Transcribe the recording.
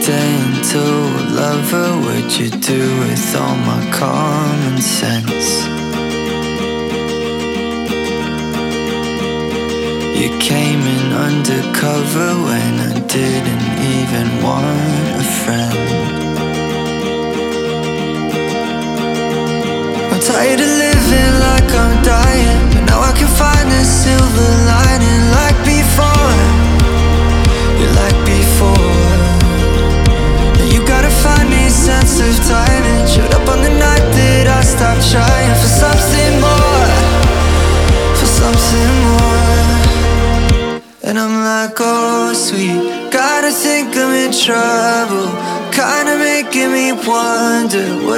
accidental lover, what'd you do with all my common sense? You came in undercover when I didn't even want a friend. I'm tired of living like I'm dying, but now I can find the silver lining. Like before, you're like before. And you got a funny sense of timing. Showed up on the night that I stopped trying for something more, for something more. And I'm like, oh sweet, gotta think I'm in trouble, kinda making me wonder what